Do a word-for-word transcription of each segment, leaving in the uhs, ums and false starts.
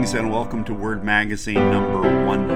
Greetings and welcome to Word Magazine number one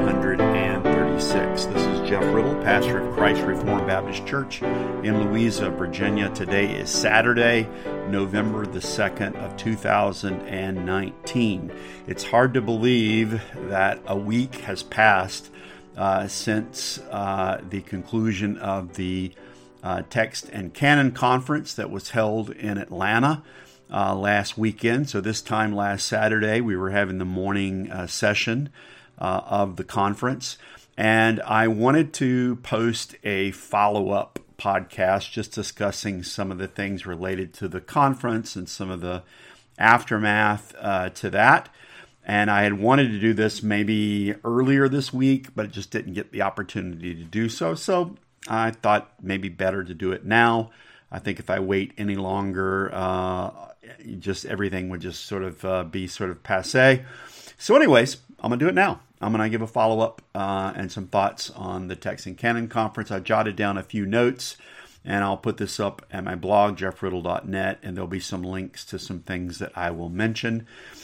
thirty-six. This is Jeff Riddle, pastor of Christ Reformed Baptist Church in Louisa, Virginia. Today is Saturday, November the second of two thousand nineteen. It's hard to believe that a week has passed uh, since uh, the conclusion of the uh, Text and Canon Conference that was held in Atlanta Uh, last weekend. So this time last Saturday, we were having the morning uh, session uh, of the conference. And I wanted to post a follow-up podcast just discussing some of the things related to the conference and some of the aftermath uh, to that. And I had wanted to do this maybe earlier this week, but it just didn't get the opportunity to do so. So I thought maybe better to do it now. I think if I wait any longer, uh, just everything would just sort of uh, be sort of passé. So anyways, I'm going to do it now. I'm going to give a follow-up uh, and some thoughts on the Text and Canon Conference. I jotted down a few notes, and I'll put this up at my blog, jeff riddle dot net, and there'll be some links to some things that I will mention.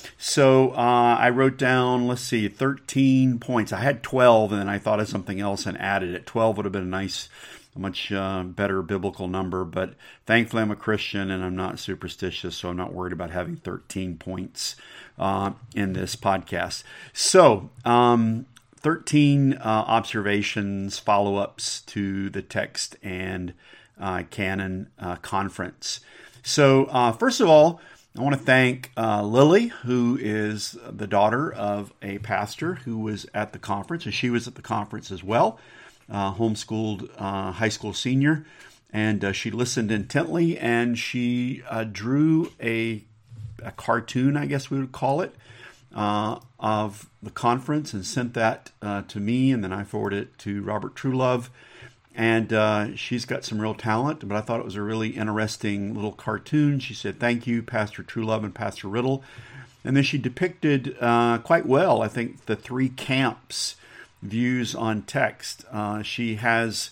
So uh, I wrote down, let's see, thirteen points. I had twelve, and then I thought of something else and added it. twelve would have been a nice a much uh, better biblical number, but thankfully I'm a Christian and I'm not superstitious, so I'm not worried about having thirteen points uh, in this podcast. So, um, thirteen uh, observations, follow-ups to the Text and uh, Canon uh, Conference. So, uh, first of all, I want to thank uh, Lily, who is the daughter of a pastor who was at the conference, and she was at the conference as well. Uh, homeschooled uh, high school senior, and uh, she listened intently, and she uh, drew a, a cartoon, I guess we would call it, uh, of the conference and sent that uh, to me, and then I forwarded it to Robert Truelove, and uh, she's got some real talent, but I thought it was a really interesting little cartoon. She said, "Thank you, Pastor Truelove and Pastor Riddle," and then she depicted uh, quite well, I think, the three camps views on text. Uh, she has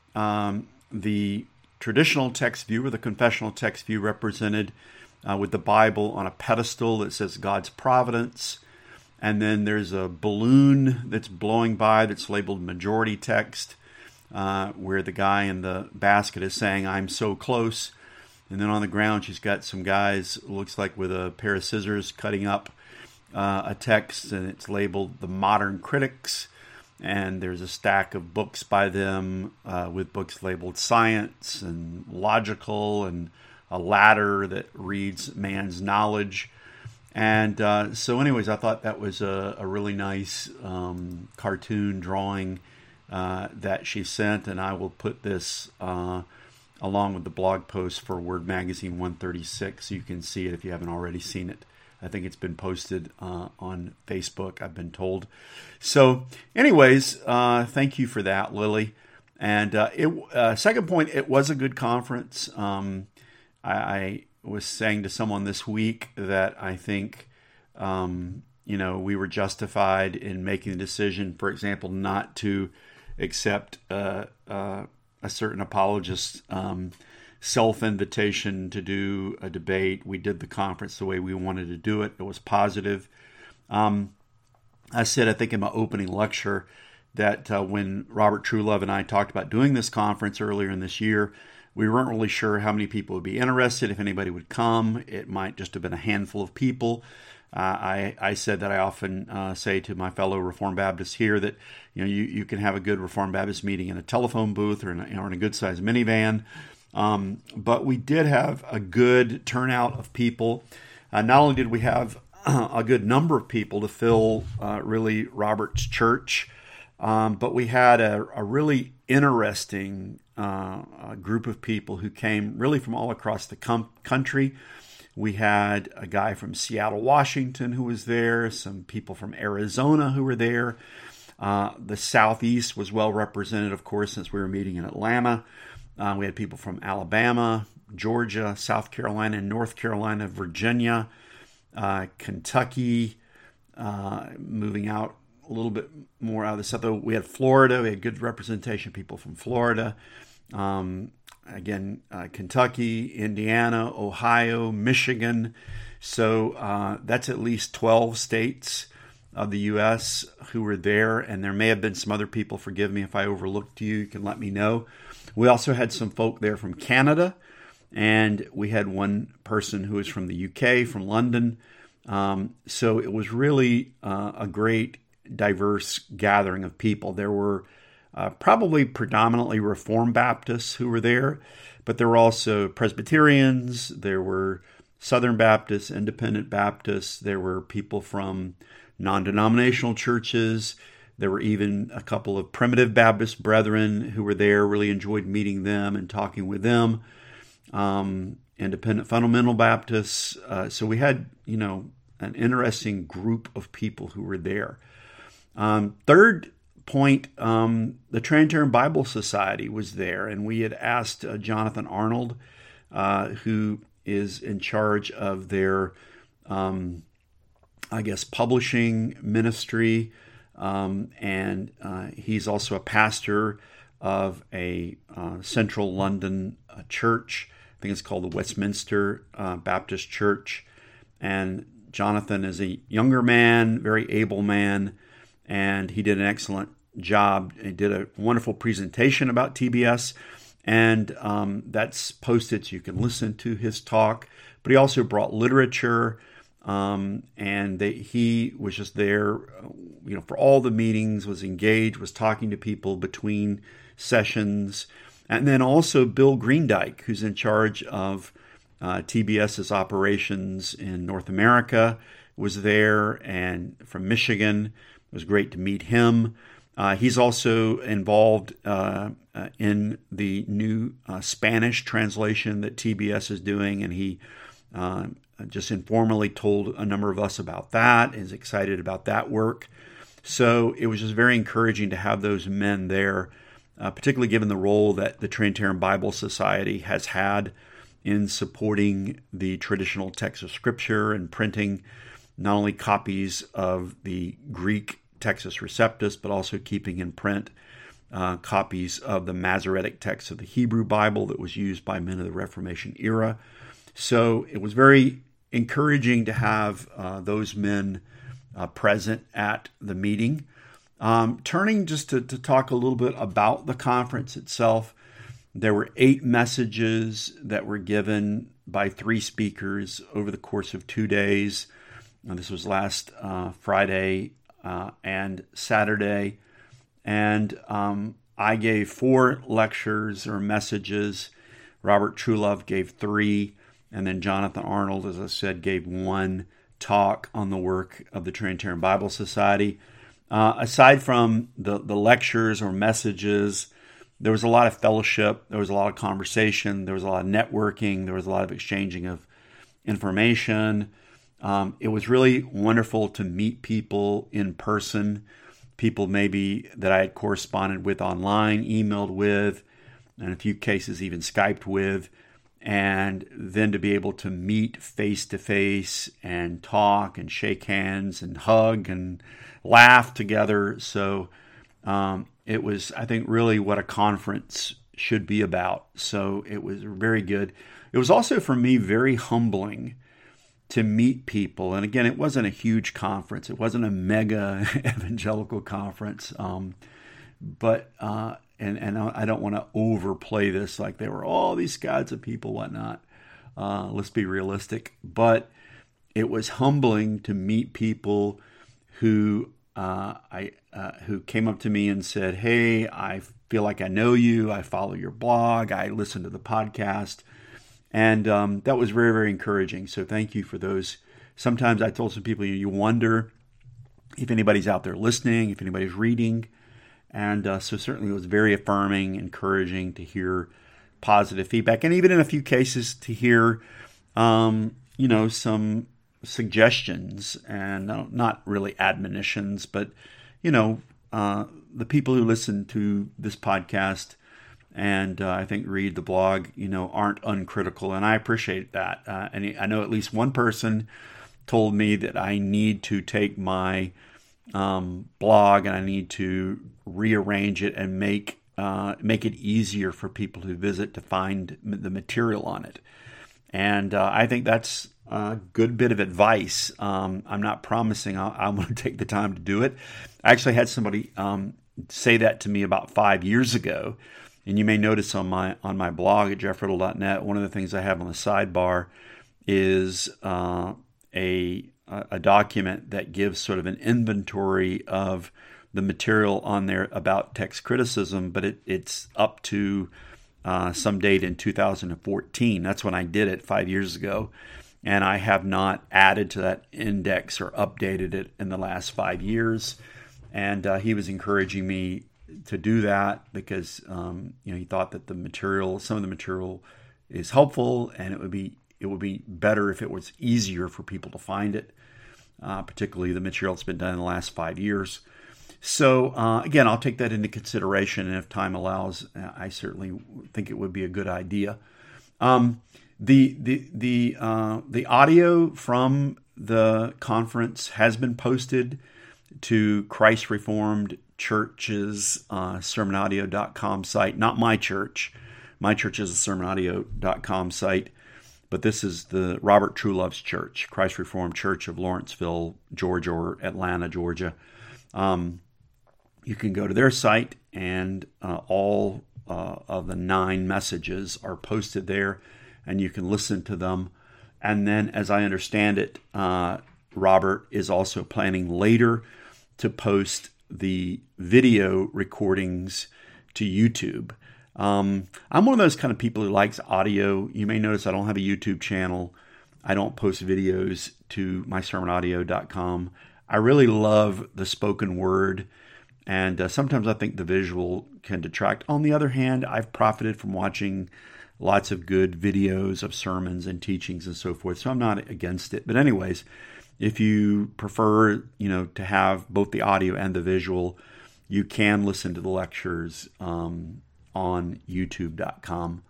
um, the traditional text view or the confessional text view represented uh, with the Bible on a pedestal that says God's providence. And then there's a balloon that's blowing by that's labeled majority text, uh, where the guy in the basket is saying, "I'm so close." And then on the ground, she's got some guys, looks like with a pair of scissors, cutting up uh, a text, and it's labeled the Modern Critics. And there's a stack of books by them uh, with books labeled science and logical, and a ladder that reads man's knowledge. And uh, so anyways, I thought that was a, a really nice um, cartoon drawing uh, that she sent. And I will put this uh, along with the blog post for Word Magazine one thirty-six, so you can see it if you haven't already seen it. I think it's been posted uh, on Facebook, I've been told. So anyways, uh, thank you for that, Lily. And uh, it, uh, second point, it was a good conference. Um, I, I was saying to someone this week that I think, um, you know, we were justified in making the decision, for example, not to accept uh, uh, a certain apologist um self-invitation to do a debate. We did the conference the way we wanted to do it. It was positive. Um, I said, I think in my opening lecture, that uh, when Robert Truelove and I talked about doing this conference earlier in this year, we weren't really sure how many people would be interested, if anybody would come. It might just have been a handful of people. Uh, I, I said that I often uh, say to my fellow Reformed Baptists here that, you know, you, you can have a good Reformed Baptist meeting in a telephone booth or in a, or in a good-sized minivan. Um, but we did have a good turnout of people. Uh, not only did we have uh, a good number of people to fill uh, really Robert's church, um, but we had a, a really interesting uh, a group of people who came really from all across the com- country. We had a guy from Seattle, Washington who was there, some people from Arizona who were there. Uh, the Southeast was well represented, of course, since we were meeting in Atlanta. Uh, we had people from Alabama, Georgia, South Carolina, North Carolina, Virginia, uh, Kentucky, uh, moving out a little bit more out of the south. We had Florida. We had good representation of people from Florida. Um, again, uh, Kentucky, Indiana, Ohio, Michigan. So uh, that's at least twelve states. of the U S who were there, and there may have been some other people. Forgive me if I overlooked you. You can let me know. We also had some folk there from Canada, and we had one person who was from the U K, from London. Um, so it was really uh, a great, diverse gathering of people. There were uh, probably predominantly Reformed Baptists who were there, but there were also Presbyterians, there were Southern Baptists, Independent Baptists, there were people from non-denominational churches. There were even a couple of Primitive Baptist brethren who were there, really enjoyed meeting them and talking with them. Um, Independent Fundamental Baptists. Uh, so we had, you know, an interesting group of people who were there. Um, third point, um, the Trinitarian Bible Society was there, and we had asked uh, Jonathan Arnold, uh, who is in charge of their um, I guess, publishing ministry, um, and uh, he's also a pastor of a uh, central London uh, church. I think it's called the Westminster uh, Baptist Church. And Jonathan is a younger man, very able man, and he did an excellent job. He did a wonderful presentation about T B S, and um, that's posted so you can listen to his talk. But he also brought literature. Um, and they, he was just there, you know, for all the meetings, was engaged, was talking to people between sessions. And then also Bill Greendyke, who's in charge of uh, TBS's operations in North America, was there, and from Michigan. It was great to meet him. Uh, he's also involved uh, uh, in the new uh, Spanish translation that T B S is doing, and he uh, just informally told a number of us about that, is excited about that work. So it was just very encouraging to have those men there, uh, particularly given the role that the Trinitarian Bible Society has had in supporting the traditional text of Scripture and printing not only copies of the Greek Textus Receptus, but also keeping in print uh, copies of the Masoretic text of the Hebrew Bible that was used by men of the Reformation era. So it was very encouraging to have uh, those men uh, present at the meeting. Um, turning just to, to talk a little bit about the conference itself, there were eight messages that were given by three speakers over the course of two days. And this was last uh, Friday uh, and Saturday. And um, I gave four lectures or messages. Robert Truelove gave three. And then Jonathan Arnold, as I said, gave one talk on the work of the Trinitarian Bible Society. Uh, aside from the, the lectures or messages, there was a lot of fellowship, there was a lot of conversation, there was a lot of networking, there was a lot of exchanging of information. Um, it was really wonderful to meet people in person, people maybe that I had corresponded with online, emailed with, and in a few cases even Skyped with. And then to be able to meet face-to-face and talk and shake hands and hug and laugh together. So um, it was, I think, really what a conference should be about. So it was very good. It was also, for me, very humbling to meet people. And again, it wasn't a huge conference. It wasn't a mega evangelical conference. Um, but... Uh, And and I don't want to overplay this like they were all these gods of people, whatnot. Uh, let's be realistic. But it was humbling to meet people who uh, I uh, who came up to me and said, "Hey, I feel like I know you. I follow your blog. I listen to the podcast," and um, that was very, very encouraging. So thank you for those. Sometimes I told some people, you wonder if anybody's out there listening, if anybody's reading. And uh, so certainly it was very affirming, encouraging to hear positive feedback. And even in a few cases to hear, um, you know, some suggestions and uh, not really admonitions, but, you know, uh, the people who listen to this podcast and uh, I think read the blog, you know, aren't uncritical. And I appreciate that. Uh, and I know at least one person told me that I need to take my um, blog and I need to rearrange it and make uh, make it easier for people who visit to find the material on it. And uh, I think that's a good bit of advice. Um, I'm not promising I'll, I'm going to take the time to do it. I actually had somebody um, say that to me about five years ago. And you may notice on my on my blog at jeff riddle dot net, one of the things I have on the sidebar is uh, a a document that gives sort of an inventory of the material on there about text criticism, but it, it's up to uh, some date in two thousand fourteen. That's when I did it five years ago, and I have not added to that index or updated it in the last five years. And uh, he was encouraging me to do that because um, you know he thought that the material, some of the material, is helpful, and it would be it would be better if it was easier for people to find it, uh, particularly the material that's been done in the last five years. So uh, again, I'll take that into consideration, and if time allows, I certainly think it would be a good idea. Um, the the the uh, the audio from the conference has been posted to Christ Reformed Church's uh, sermon audio dot com site. Not my church. My church is a sermon audio dot com site, but this is the Robert Truelove's church, Christ Reformed Church of Lawrenceville, Georgia, or Atlanta, Georgia. Um, you can go to their site, and uh, all uh, of the nine messages are posted there, and you can listen to them. And then, as I understand it, uh, Robert is also planning later to post the video recordings to YouTube. Um, I'm one of those kind of people who likes audio. You may notice I don't have a YouTube channel. I don't post videos to my sermon audio dot com. I really love the spoken word, and uh, sometimes I think the visual can detract. On the other hand, I've profited from watching lots of good videos of sermons and teachings and so forth, so I'm not against it. But anyways, if you prefer, you know, to have both the audio and the visual, you can listen to the lectures um, on YouTube dot com.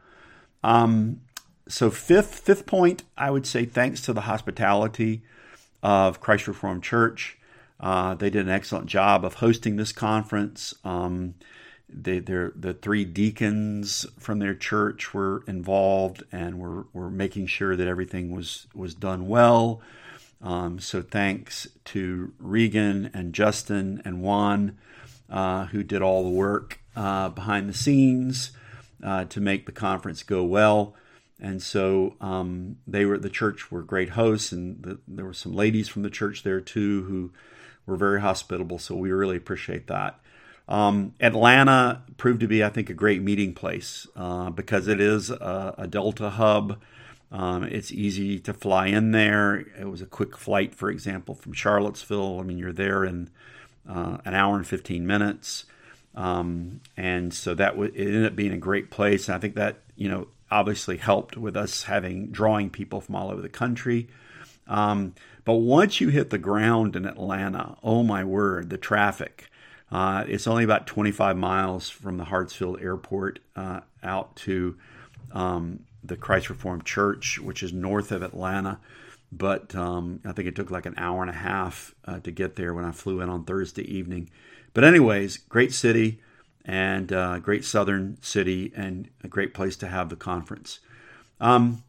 Um, so fifth fifth point, I would say thanks to the hospitality of Christ Reformed Church. Uh, they did an excellent job of hosting this conference. Um, they, the three deacons from their church were involved and were, were making sure that everything was, was done well. Um, so thanks to Regan and Justin and Juan, uh, who did all the work uh, behind the scenes uh, to make the conference go well. And so um, they were the church were great hosts, and the, there were some ladies from the church there too who were very hospitable. So we really appreciate that. Um, Atlanta proved to be, I think, a great meeting place uh, because it is a, a Delta hub. Um, it's easy to fly in there. It was a quick flight, for example, from Charlottesville. I mean, you're there in uh, an hour and fifteen minutes. Um, and so that w- it ended up being a great place. And I think that, you know, obviously helped with us having, drawing people from all over the country. Um, but once you hit the ground in Atlanta, oh my word, the traffic. Uh, it's only about twenty-five miles from the Hartsfield Airport uh, out to um, the Christ Reformed Church, which is north of Atlanta. But um, I think it took like an hour and a half uh, to get there when I flew in on Thursday evening. But anyways, great city and uh, great southern city and a great place to have the conference. Um,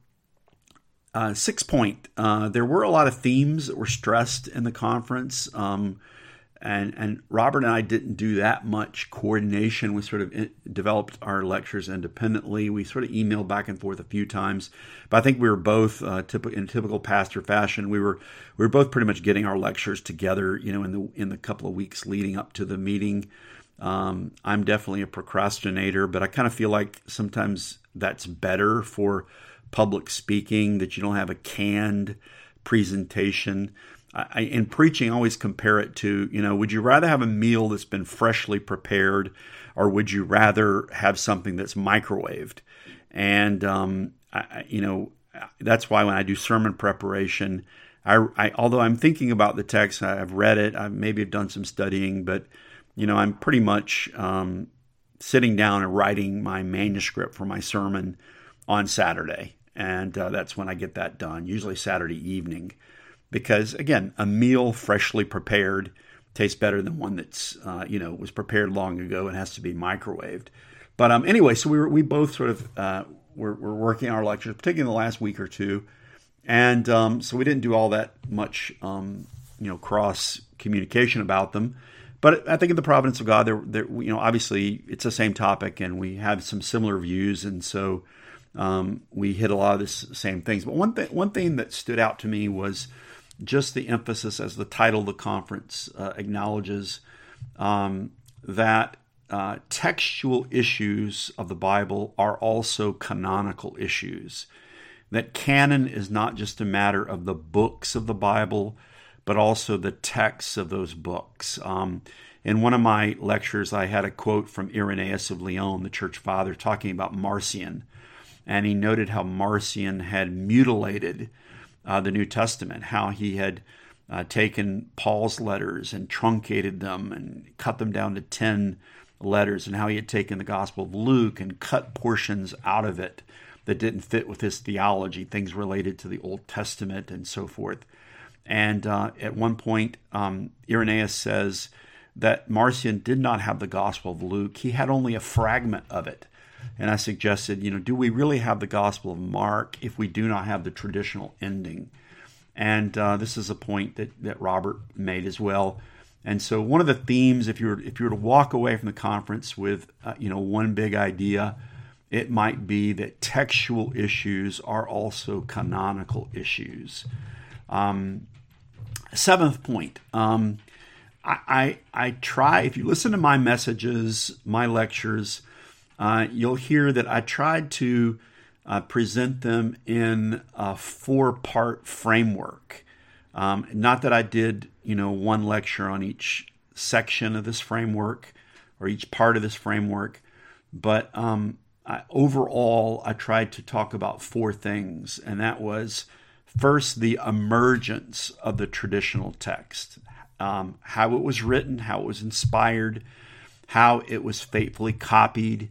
uh, six point, uh, there were a lot of themes that were stressed in the conference. Um, And and Robert and I didn't do that much coordination. We sort of in, developed our lectures independently. We sort of emailed back and forth a few times, but I think we were both uh, typ- in typical pastor fashion. We were we were both pretty much getting our lectures together, you know, in the in the couple of weeks leading up to the meeting. Um, I'm definitely a procrastinator, but I kind of feel like sometimes that's better for public speaking, that you don't have a canned presentation. I, in preaching, I always compare it to, you know, would you rather have a meal that's been freshly prepared, or would you rather have something that's microwaved? And, um, I, you know, that's why when I do sermon preparation, I, I, although I'm thinking about the text, I've read it, I maybe have done some studying, but, you know, I'm pretty much um, sitting down and writing my manuscript for my sermon on Saturday. And uh, that's when I get that done, usually Saturday evening. Because, again, a meal freshly prepared tastes better than one that's, uh, you know, was prepared long ago and has to be microwaved. But um, anyway, so we were, we both sort of uh, were, were working our lectures, particularly in the last week or two, And um, so we didn't do all that much, um, you know, cross communication about them. But I think in the providence of God, there, there, you know, obviously it's the same topic, and we have some similar views, and so um, we hit a lot of the same things. But one thing, one thing that stood out to me was just the emphasis, as the title of the conference uh, acknowledges, um, that uh, textual issues of the Bible are also canonical issues. That canon is not just a matter of the books of the Bible, but also the texts of those books. Um, in one of my lectures, I had a quote from Irenaeus of Lyon, the church father, talking about Marcion. And he noted how Marcion had mutilated uh, the New Testament, how he had uh, taken Paul's letters and truncated them and cut them down to ten letters, and how he had taken the Gospel of Luke and cut portions out of it that didn't fit with his theology, things related to the Old Testament and so forth. And uh, at one point, um, Irenaeus says that Marcion did not have the Gospel of Luke. He had only a fragment of it. And I suggested, you know, do we really have the Gospel of Mark if we do not have the traditional ending? And uh, this is a point that, that Robert made as well. And so one of the themes, if you were if you were to walk away from the conference with, uh, you know, one big idea, it might be that textual issues are also canonical issues. Um, seventh point, um, I, I, I try, if you listen to my messages, my lectures, uh, you'll hear that I tried to uh, present them in a four-part framework. Um, not that I did, you know, one lecture on each section of this framework or each part of this framework, but um, I, overall, I tried to talk about four things, and that was, first, the emergence of the traditional text, um, how it was written, how it was inspired, how it was faithfully copied,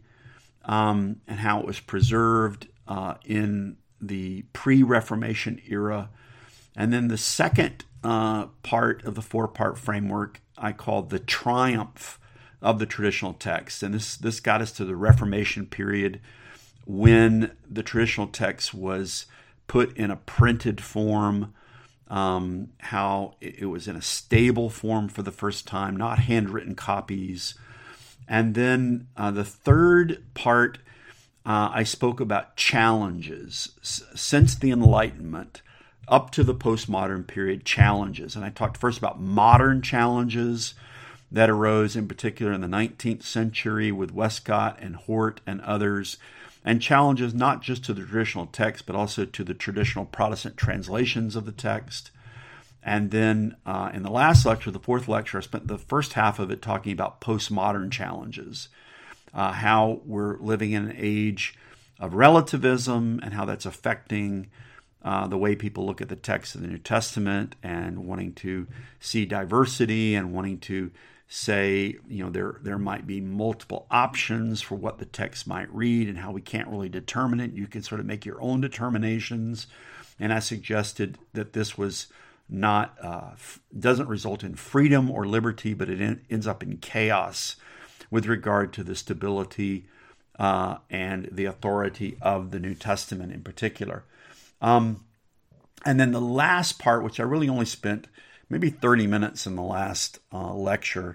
um, and how it was preserved uh, in the pre-Reformation era. And then the second uh, part of the four-part framework I called the triumph of the traditional text. And this, this got us to the Reformation period, when the traditional text was put in a printed form, um, how it was in a stable form for the first time, not handwritten copies. And then uh, the third part, uh, I spoke about challenges. S- since the Enlightenment up to the postmodern period, challenges. And I talked first about modern challenges that arose in particular in the nineteenth century with Westcott and Hort and others, and challenges not just to the traditional text, but also to the traditional Protestant translations of the text. And then uh, in the last lecture, the fourth lecture, I spent the first half of it talking about postmodern challenges, uh, how we're living in an age of relativism and how that's affecting uh, the way people look at the text of the New Testament, and wanting to see diversity and wanting to say, you know, there there might be multiple options for what the text might read and how we can't really determine it. You can sort of make your own determinations. And I suggested that this was not, uh, doesn't result in freedom or liberty, but it en- ends up in chaos with regard to the stability uh, and the authority of the New Testament in particular. Um, and then the last part, which I really only spent maybe thirty minutes in the last uh, lecture,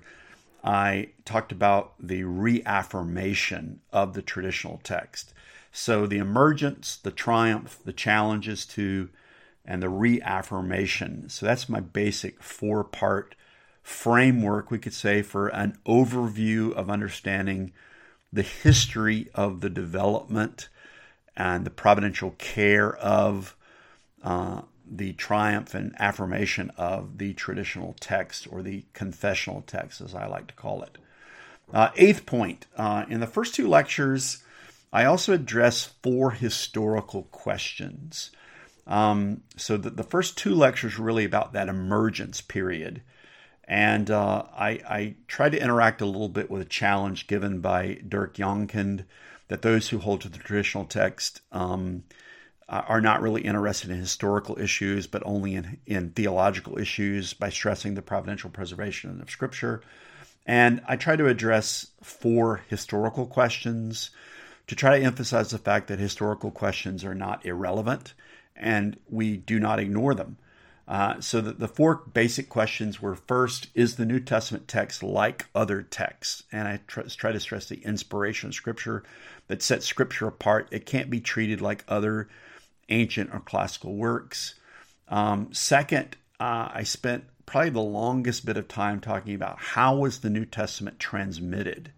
I talked about the reaffirmation of the traditional text. So the emergence, the triumph, the challenges to, and the reaffirmation. So that's my basic four-part framework, we could say, for an overview of understanding the history of the development and the providential care of uh, the triumph and affirmation of the traditional text, or the confessional text, as I like to call it. Uh, eighth point, uh, in the first two lectures, I also address four historical questions. Um, so the, the first two lectures were really about that emergence period. And uh, I, I tried to interact a little bit with a challenge given by Dirk Jonkind, that those who hold to the traditional text um, are not really interested in historical issues, but only in, in theological issues, by stressing the providential preservation of Scripture. And I try to address four historical questions to try to emphasize the fact that historical questions are not irrelevant, and we do not ignore them. Uh, so the, the four basic questions were: first, is the New Testament text like other texts? And I try, try to stress the inspiration of Scripture that sets Scripture apart. It can't be treated like other ancient or classical works. Um, second, uh, I spent probably the longest bit of time talking about how was the New Testament transmitted?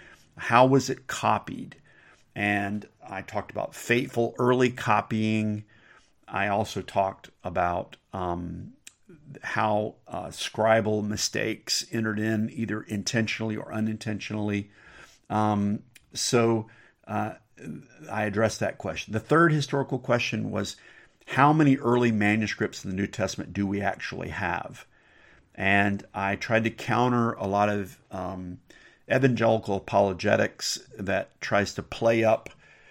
How was it copied? And I talked about faithful early copying. I also talked about um, how uh, scribal mistakes entered in either intentionally or unintentionally. Um, so uh, I addressed that question. The third historical question was, how many early manuscripts in the New Testament do we actually have? And I tried to counter a lot of um, evangelical apologetics that tries to play up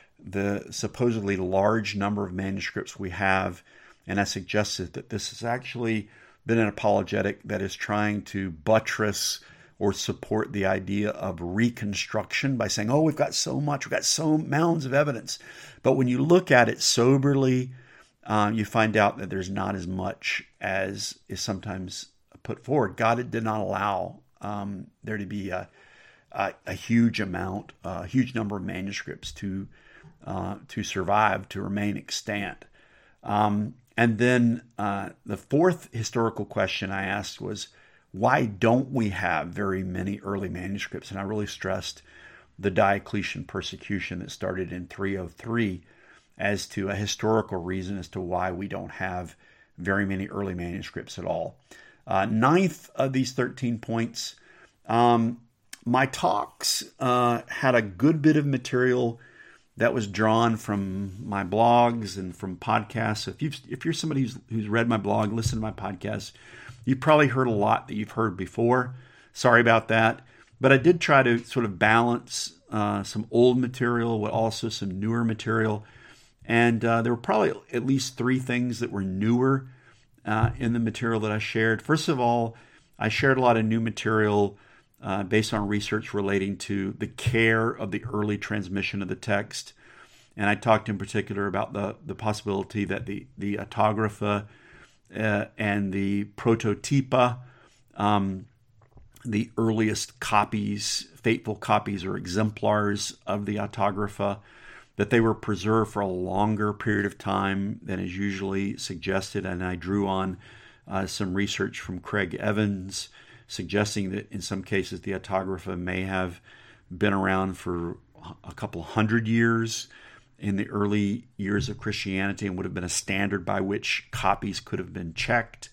the supposedly large number of manuscripts we have. And I suggested that this has actually been an apologetic that is trying to buttress or support the idea of reconstruction by saying, oh, we've got so much, we've got so mounds of evidence. But when you look at it soberly, uh, you find out that there's not as much as is sometimes put forward. God did not allow um, there to be a, a, a huge amount, a huge number of manuscripts to uh, to survive, to remain extant. Um, and then uh, the fourth historical question I asked was, why don't we have very many early manuscripts? And I really stressed the Diocletian persecution that started in three oh three as to a historical reason as to why we don't have very many early manuscripts at all. Uh, ninth of these thirteen points, um, my talks uh, had a good bit of material that was drawn from my blogs and from podcasts. So if you've, if you're somebody who's, who's read my blog, listened to my podcast, you've probably heard a lot that you've heard before. Sorry about that. But I did try to sort of balance uh, some old material with also some newer material. And uh, there were probably at least three things that were newer uh, in the material that I shared. First of all, I shared a lot of new material uh, based on research relating to the care of the early transmission of the text. And I talked in particular about the, the possibility that the, the autographa uh, and the prototypa, um, the earliest copies, faithful copies or exemplars of the autographa, that they were preserved for a longer period of time than is usually suggested. And I drew on uh, some research from Craig Evans, suggesting that in some cases the autographa may have been around for a couple hundred years in the early years of Christianity and would have been a standard by which copies could have been checked.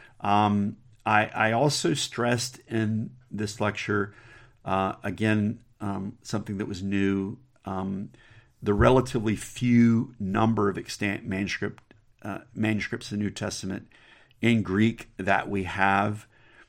Um, I, I also stressed in this lecture, uh, again, um, something that was new, um, the relatively few number of extant manuscript uh, manuscripts in the New Testament in Greek that we have.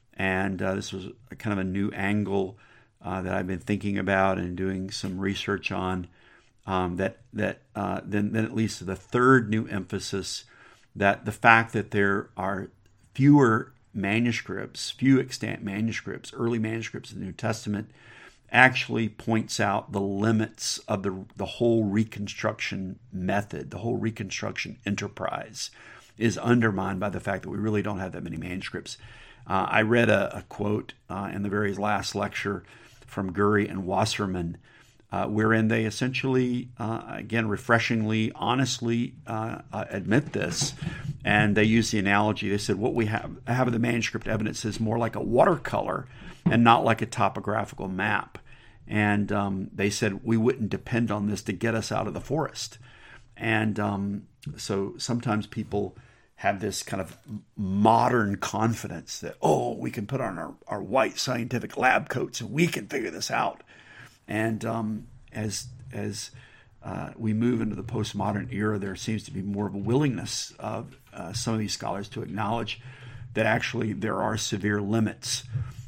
And uh, this was a kind of a new angle uh, that I've been thinking about and doing some research on. Um, that that uh, then then it leads to the third new emphasis, that the fact that there are fewer manuscripts, few extant manuscripts, early manuscripts in the New Testament, actually points out the limits of the the whole reconstruction method, the whole reconstruction enterprise is undermined by the fact that we really don't have that many manuscripts. Uh, I read a, a quote uh, in the very last lecture from Gurry and Wasserman, uh, wherein they essentially, uh, again, refreshingly, honestly uh, uh, admit this. And they use the analogy. They said, what we have, have of the manuscript evidence is more like a watercolor and not like a topographical map. And um, they said we wouldn't depend on this to get us out of the forest. And um, so sometimes people have this kind of modern confidence that, oh, we can put on our, our white scientific lab coats and we can figure this out. And um, as as uh, we move into the postmodern era, there seems to be more of a willingness of uh, some of these scholars to acknowledge that actually there are severe limits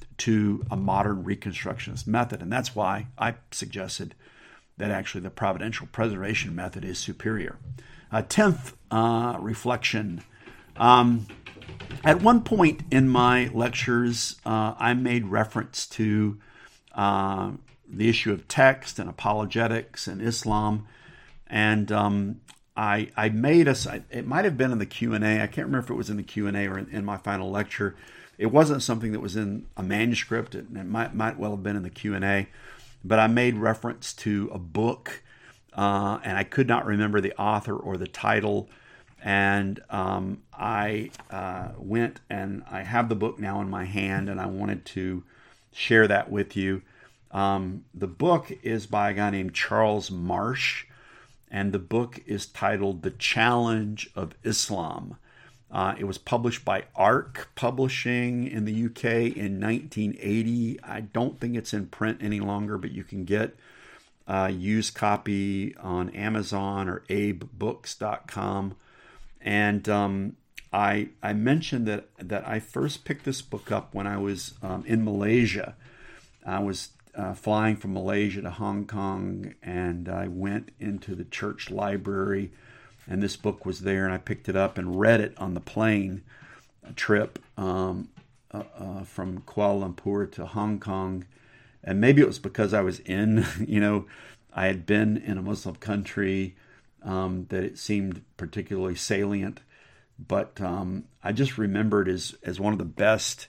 to a modern reconstructionist method. And that's why I suggested that actually the providential preservation method is superior. Uh, tenth uh, reflection. Um, at one point in my lectures, uh, I made reference to uh, the issue of text and apologetics and Islam. And um, I I made us. It might have been in the Q and A. I can't remember if it was in the Q and A or in, in my final lecture. It wasn't something that was in a manuscript. It, it might might well have been in the Q and A, but I made reference to a book, uh, and I could not remember the author or the title. And um, I uh, went and I have the book now in my hand, and I wanted to share that with you. Um, the book is by a guy named Charles Marsh, and the book is titled The Challenge of Islam. Uh, it was published by Ark Publishing in the U K in nineteen eighty. I don't think it's in print any longer, but you can get a used copy on Amazon or abe books dot com. And um, I I mentioned that, that I first picked this book up when I was um, in Malaysia. I was uh, flying from Malaysia to Hong Kong, and I went into the church library, and this book was there, and I picked it up and read it on the plane trip um, uh, uh, from Kuala Lumpur to Hong Kong. And maybe it was because I was in, you know, I had been in a Muslim country um, that it seemed particularly salient. But um, I just remembered as, as one of the best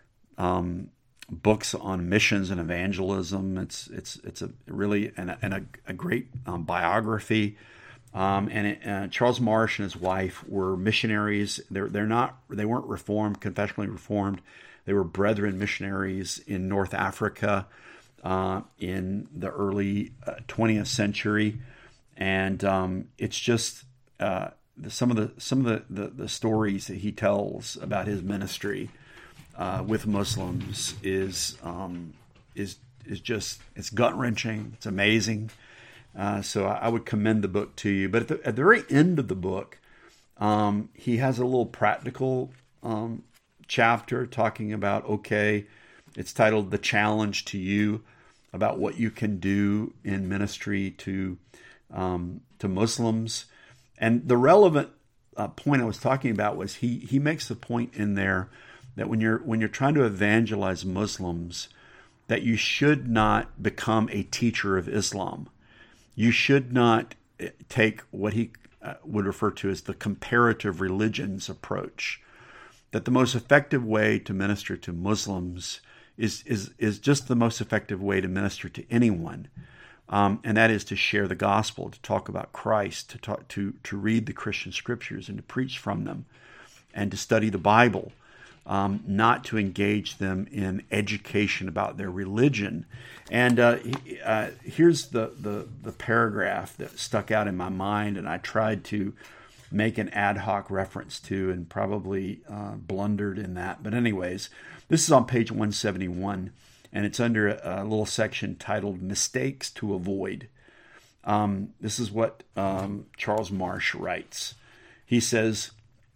um, books on missions and evangelism. It's it's it's a really and a, and a, a great um, biography. Um, and it, uh, Charles Marsh and his wife were missionaries. They're they're not they weren't reformed, confessionally reformed. They were Brethren missionaries in North Africa uh, in the early uh, twentieth century, and um, it's just uh, the, some of the some of the, the, the stories that he tells about his ministry uh, with Muslims is um, is is just it's gut wrenching. It's amazing. Uh, so I would commend the book to you. But at the, at the very end of the book, um, he has a little practical um, chapter talking about, okay, it's titled The Challenge to You, about what you can do in ministry to um, to Muslims. And the relevant uh, point I was talking about was he he makes the point in there that when you're when you're trying to evangelize Muslims, that you should not become a teacher of Islam. You should not take what he uh, would refer to as the comparative religions approach. That the most effective way to minister to Muslims is is is just the most effective way to minister to anyone, um, and that is to share the gospel, to talk about Christ, to talk to to read the Christian scriptures and to preach from them, and to study the Bible. Um, not to engage them in education about their religion. And uh, uh, here's the, the, the paragraph that stuck out in my mind, and I tried to make an ad hoc reference to and probably uh, blundered in that. But anyways, this is on page one seventy-one, and it's under a, a little section titled Mistakes to Avoid. Um, this is what um, Charles Marsh writes. He says,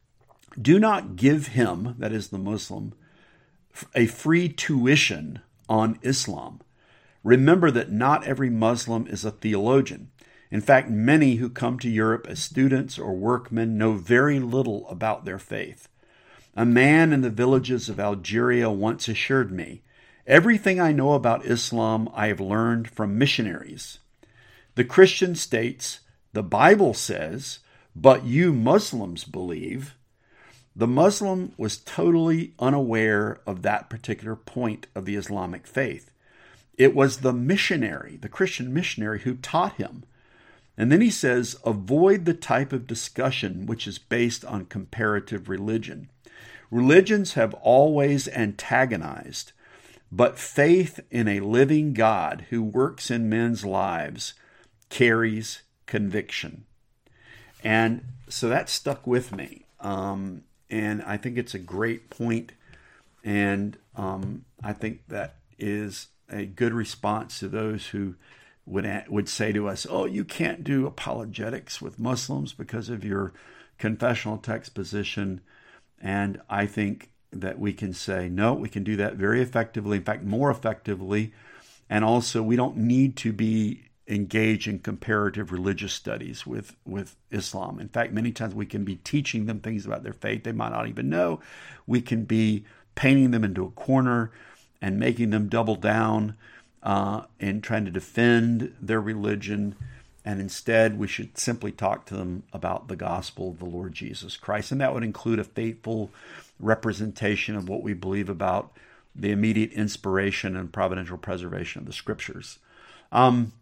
"Do not give him," that is the Muslim, "a free tuition on Islam. Remember that not every Muslim is a theologian. In fact, many who come to Europe as students or workmen know very little about their faith. A man in the villages of Algeria once assured me, 'Everything I know about Islam I have learned from missionaries. The Christian states, the Bible says, but you Muslims believe.' The Muslim was totally unaware of that particular point of the Islamic faith. It was the missionary, the Christian missionary, who taught him." And then he says, "Avoid the type of discussion which is based on comparative religion. Religions have always antagonized, but faith in a living God who works in men's lives carries conviction." And so that stuck with me. Um, And I think it's a great point, and um, I think that is a good response to those who would would say to us, "Oh, you can't do apologetics with Muslims because of your confessional text position." And I think that we can say, no, we can do that very effectively, in fact, more effectively, and also we don't need to be engage in comparative religious studies with, with Islam. In fact, many times we can be teaching them things about their faith they might not even know. We can be painting them into a corner and making them double down uh, and trying to defend their religion. and instead we should simply talk to them about the gospel of the Lord Jesus Christ. And that would include a faithful representation of what we believe about the immediate inspiration and providential preservation of the Scriptures. Um,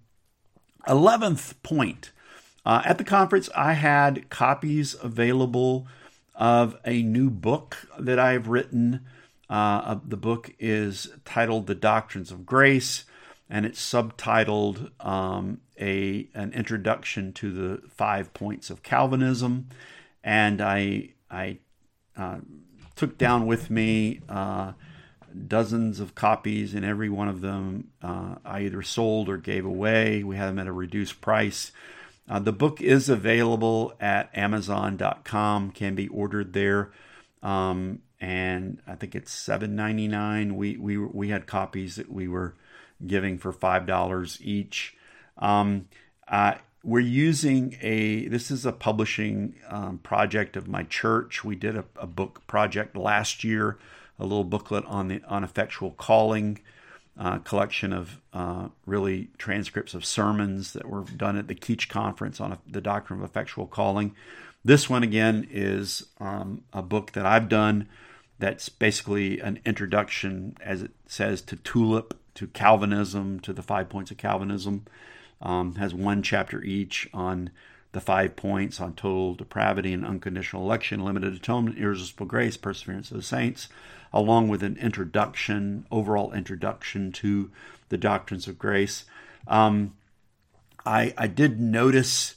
eleventh point. Uh, at the conference, I had copies available of a new book that I've written. Uh, the book is titled The Doctrines of Grace, and it's subtitled um, a an introduction to the five points of Calvinism. And I I uh, took down with me uh, dozens of copies, and every one of them uh, I either sold or gave away. We had them at a reduced price. Uh, the book is available at amazon dot com, can be ordered there, um, and I think it's seven ninety-nine. We we we had copies that we were giving for five dollars each. Um, uh, we're using a, this is a publishing um, project of my church. We did a, a book project last year, a little booklet on the on effectual calling, uh, collection of uh, really transcripts of sermons that were done at the Keach Conference on a, the doctrine of effectual calling. This one, again, is um, a book that I've done that's basically an introduction, as it says, to TULIP, to Calvinism, to the five points of Calvinism. Um, has one chapter each on the five points on total depravity and unconditional election, limited atonement, irresistible grace, perseverance of the saints, along with an introduction, overall introduction to the doctrines of grace. Um, I, I did notice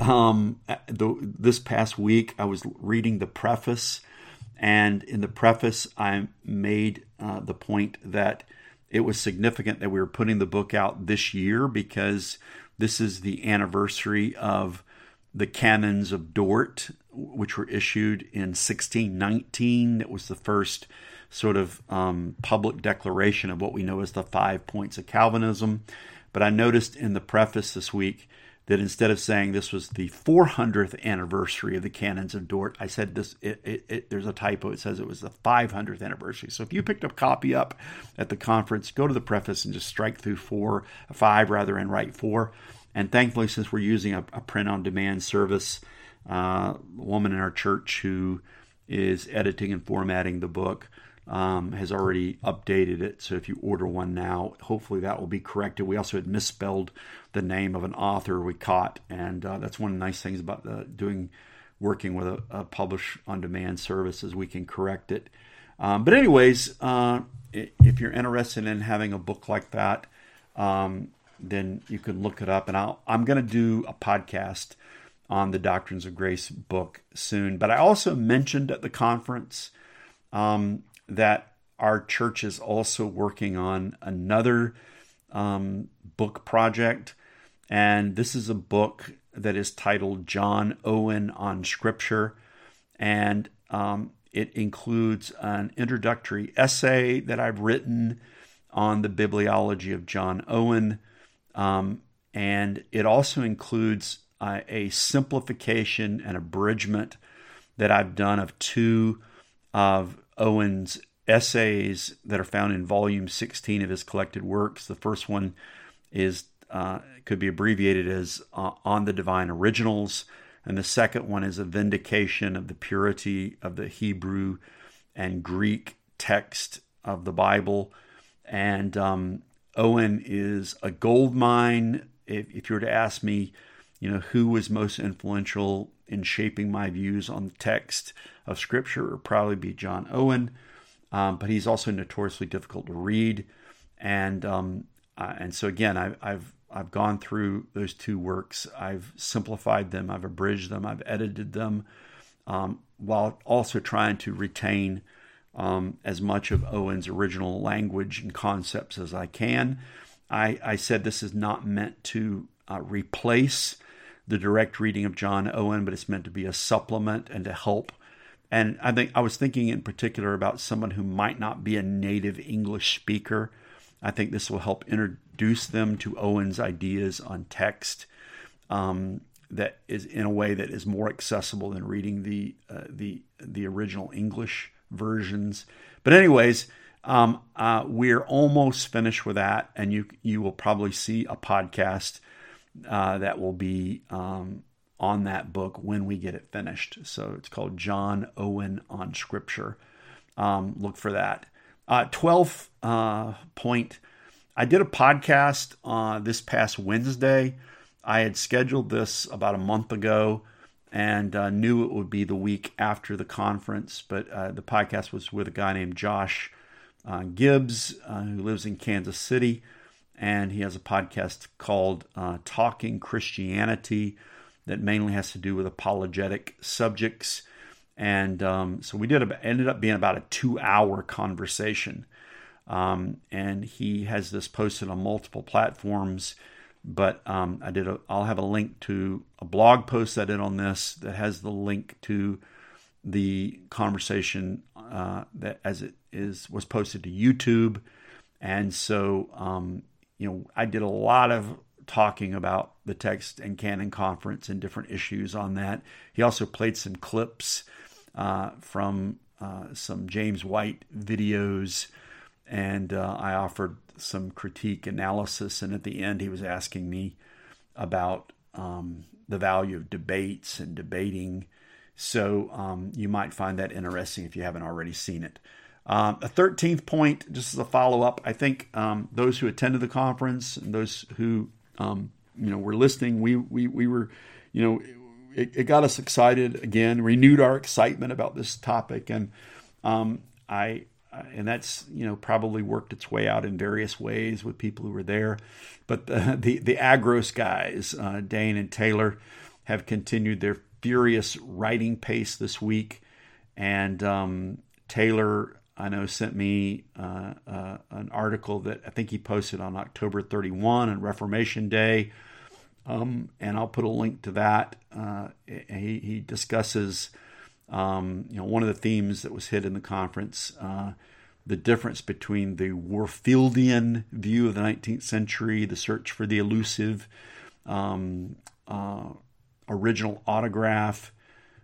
um, the, this past week I was reading the preface, and in the preface I made uh, the point that it was significant that we were putting the book out this year because this is the anniversary of the Canons of Dort, which were issued in sixteen nineteen. That was the first sort of um, public declaration of what we know as the five points of Calvinism. But I noticed in the preface this week that instead of saying this was the four hundredth anniversary of the Canons of Dort, I said this. It, it, it, there's a typo. It says it was the five hundredth anniversary. So if you picked a copy up at the conference, go to the preface and just strike through four, five rather, and write four. And thankfully, since we're using a, a print-on-demand service, uh, a woman in our church who is editing and formatting the book um, has already updated it. So if you order one now, hopefully that will be corrected. We also had misspelled the name of an author we caught, and uh, that's one of the nice things about the, doing working with a, a publish-on-demand service is we can correct it. Um, but anyways, uh, if you're interested in having a book like that, um, then you can look it up. And I'll, I'm going to do a podcast on the Doctrines of Grace book soon. But I also mentioned at the conference um, that our church is also working on another um, book project. And this is a book that is titled John Owen on Scripture. And um, it includes an introductory essay that I've written on the bibliology of John Owen. Um, and it also includes uh, a simplification and abridgment that I've done of two of Owen's essays that are found in volume sixteen of his collected works. The first one is uh, could be abbreviated as uh, On the Divine Originals, and the second one is a vindication of the purity of the Hebrew and Greek text of the Bible. And um, Owen is a gold mine. If, if you were to ask me, you know, who was most influential in shaping my views on the text of Scripture, it would probably be John Owen. Um, but he's also notoriously difficult to read, and um, uh, and so again, I've I've I've gone through those two works. I've simplified them, I've abridged them, I've edited them, um, while also trying to retain Um, as much of Owen's original language and concepts as I can. I, I said this is not meant to uh, replace the direct reading of John Owen, but it's meant to be a supplement and to help. And I think I was thinking in particular about someone who might not be a native English speaker. I think this will help introduce them to Owen's ideas on text um, that is in a way that is more accessible than reading the uh, the the original English versions. But anyways, um, uh, we're almost finished with that, and you you will probably see a podcast uh, that will be um, on that book when we get it finished. So it's called John Owen on Scripture. Um, look for that. Uh, twelfth uh, point, I did a podcast uh, this past Wednesday. I had scheduled this about a month ago and uh, knew it would be the week after the conference, but uh, the podcast was with a guy named Josh uh, Gibbs, uh, who lives in Kansas City, and he has a podcast called uh, Talking Christianity that mainly has to do with apologetic subjects. And um, so we did a, ended up being about a two-hour conversation. Um, and he has this posted on multiple platforms. But um, I did. A, I'll have a link to a blog post I did on this that has the link to the conversation uh, that as it is was posted to YouTube. And so um, you know, I did a lot of talking about the Text and Canon Conference and different issues on that. He also played some clips uh, from uh, some James White videos, and uh, I offered some critique analysis. And at the end, he was asking me about um, the value of debates and debating. So um, you might find that interesting if you haven't already seen it. Um, a thirteenth point, just as a follow-up, I think um, those who attended the conference and those who um, you know were listening, we we we were, you know, it, it got us excited again, renewed our excitement about this topic, and um, I and that's you know probably worked its way out in various ways with people who were there, but the the, the Agros guys, uh, Dane and Taylor, have continued their furious writing pace this week, and um, Taylor, I know, sent me uh, uh, an article that I think he posted on October thirty-first on Reformation Day, um, and I'll put a link to that. Uh, he, he discusses, um, you know, one of the themes that was hit in the conference, uh, the difference between the Warfieldian view of the nineteenth century, the search for the elusive um, uh, original autograph,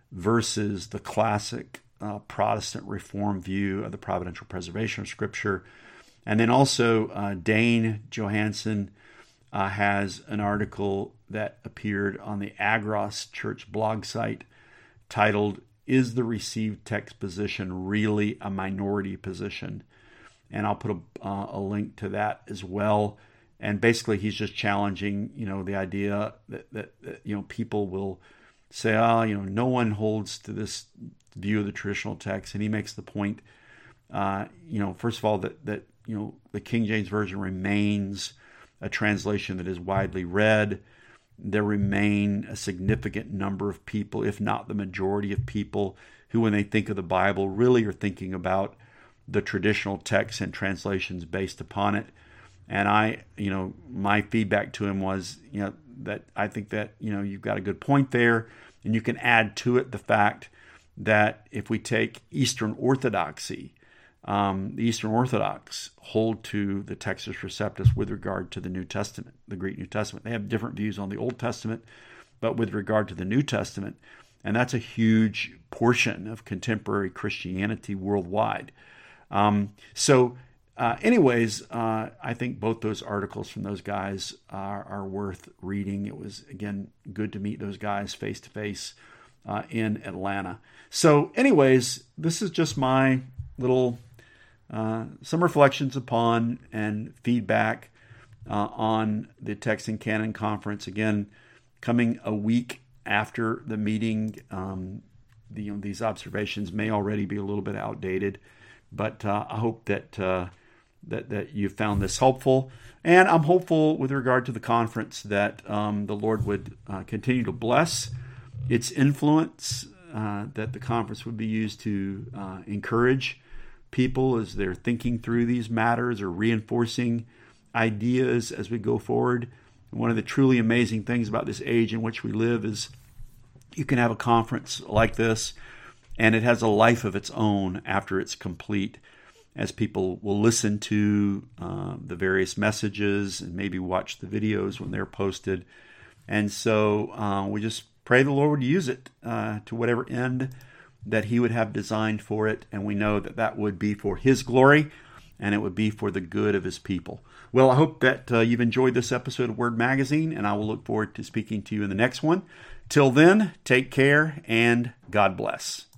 versus the classic Uh, Protestant Reformed view of the providential preservation of Scripture. And then also uh, Dane Johansen uh, has an article that appeared on the Agros Church blog site titled, "Is the Received Text Position Really a Minority Position?" And I'll put a, uh, a link to that as well. And basically he's just challenging, you know, the idea that, that, that you know, people will say, oh, you know, no one holds to this view of the traditional text. And he makes the point, uh, you know, first of all, that, that, you know, the King James Version remains a translation that is widely read. There remain a significant number of people, if not the majority of people, who, when they think of the Bible, really are thinking about the traditional texts and translations based upon it. And I, you know, my feedback to him was, you know, that I think that, you know, you've got a good point there. And you can add to it the fact that if we take Eastern Orthodoxy, um, the Eastern Orthodox hold to the Textus Receptus with regard to the New Testament, the Greek New Testament. They have different views on the Old Testament, but with regard to the New Testament, and that's a huge portion of contemporary Christianity worldwide. Um, so uh, anyways, uh, I think both those articles from those guys are, are worth reading. It was, again, good to meet those guys face to face uh, in Atlanta. So anyways, this is just my little, uh, some reflections upon and feedback uh, on the Text and Canon Conference. Again, coming a week after the meeting, um, the, you know, these observations may already be a little bit outdated, but uh, I hope that uh, that that you found this helpful. And I'm hopeful with regard to the conference that um, the Lord would uh, continue to bless its influence, uh, that the conference would be used to uh, encourage people as they're thinking through these matters or reinforcing ideas as we go forward. And one of the truly amazing things about this age in which we live is you can have a conference like this, and it has a life of its own after it's complete, as people will listen to uh, the various messages and maybe watch the videos when they're posted. And so uh, we just pray the Lord would use it uh, to whatever end that He would have designed for it. And we know that that would be for His glory, and it would be for the good of His people. Well, I hope that uh, you've enjoyed this episode of Word Magazine, and I will look forward to speaking to you in the next one. Till then, take care and God bless.